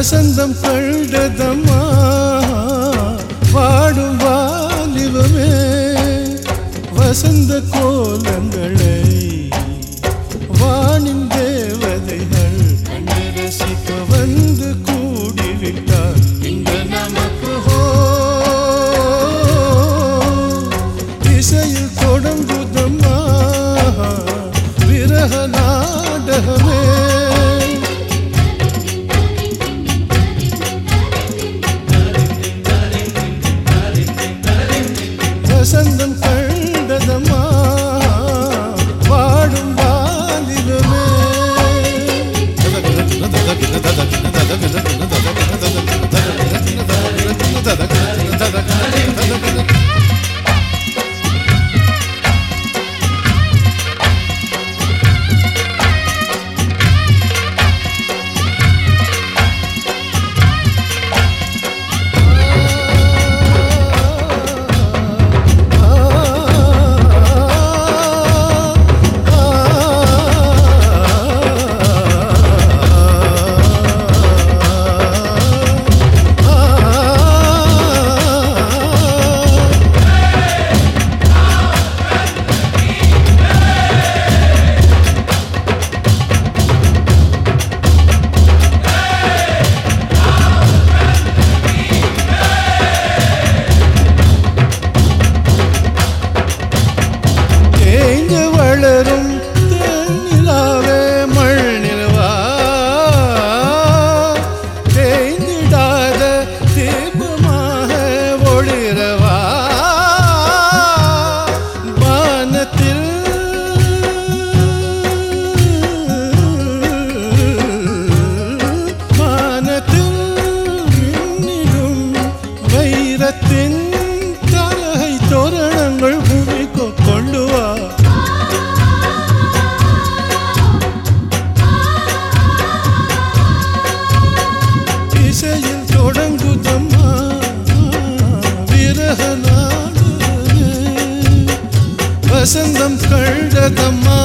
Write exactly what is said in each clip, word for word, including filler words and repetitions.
வசந்தம் கண்டதம்மா வாடும் வாலிபமே வசந்த கோலங்களை வானின் தேவதைகள் கண்டு ரசிக்க வந்து கூடிவிட்டார் இந்த நமக்கு ஹோ இசையில் தொடங்குதம்மா விரக நாடகமே வசந்தம் கண்டதம்மா வாடும் வாலிபமே தலகை தோரணங்கள் பூமிக்கு கொண்டு வா இசையில் தொடங்குதம்மா விரக நாடகமே வசந்தம் கண்டதம்மா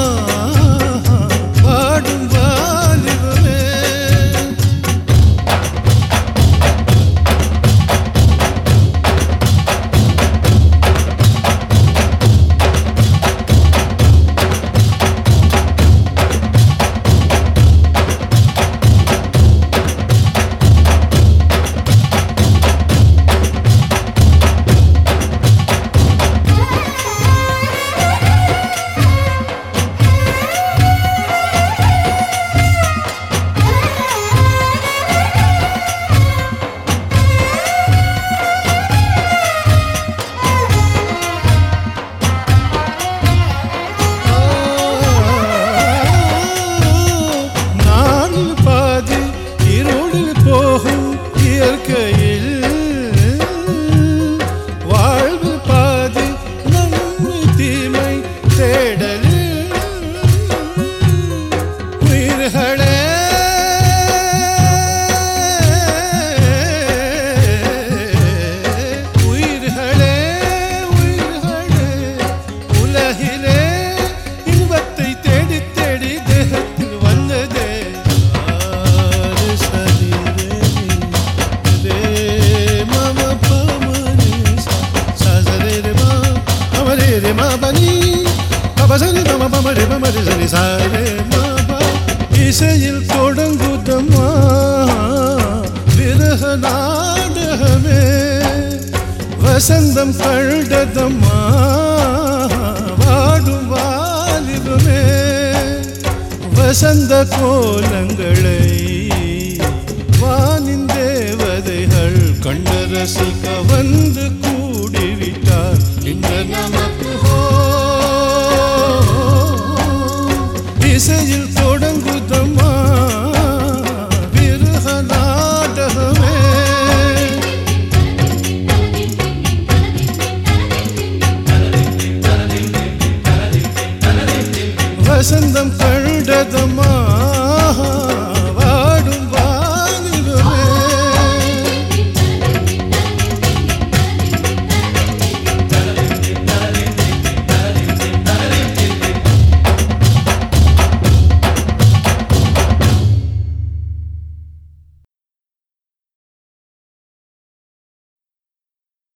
வாடும் வாலிபமே வாழ்வு பாதி நன்மை தீமை தேடலில் உயிர்களே உயிர்களே உயிர்களே உலகிலே இன்பத்தை தேடி தேடி தேகத்தில் வந்ததே இசையில் தொடங்குதம்மா விரக நாடகமே வசந்தம் கண்டதம்மா வாடும் வாலிபமே வசந்த கோலங்களை வானின் தேவதைகள் கண்டு ரசிக்க வந்து கூடிவிட்டார் இந்த நமக்கு ஹோ இசையில் தொடங்குதம்மா விரக நாடகமே வசந்தம் கண்டதம்மா